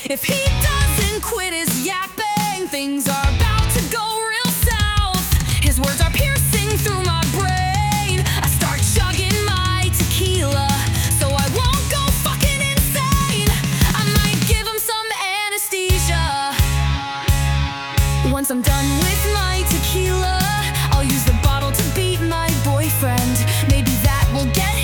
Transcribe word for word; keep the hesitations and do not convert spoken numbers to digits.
If he doesn't quit his yapping, things are about to go real south. His words are piercing through my brain. I start chugging my tequila so I won't go fucking insane. I might give him some anesthesia. Once I'm done with my tequila, I'll use the bottle to beat my boyfriend. Maybe that will get